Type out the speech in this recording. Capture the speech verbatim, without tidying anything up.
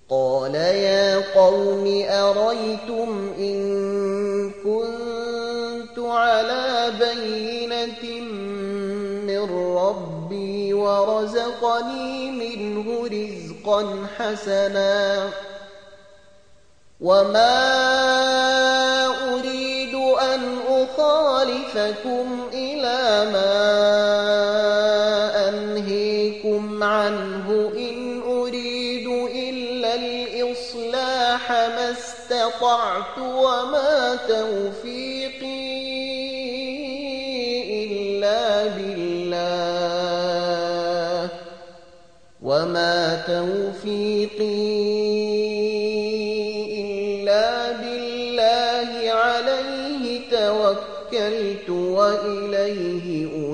قال يا قوم أريتم إن كنت على بينة من ربي ورزقني منه رزقا حسنا وما أريد أن أخالفكم إلى ما أنهيكم عنه إن أريد إلا الإصلاح ما استطعت وما توفيقي إلا بالله وما توفيقي إلا بالله عليه توكلت وإليه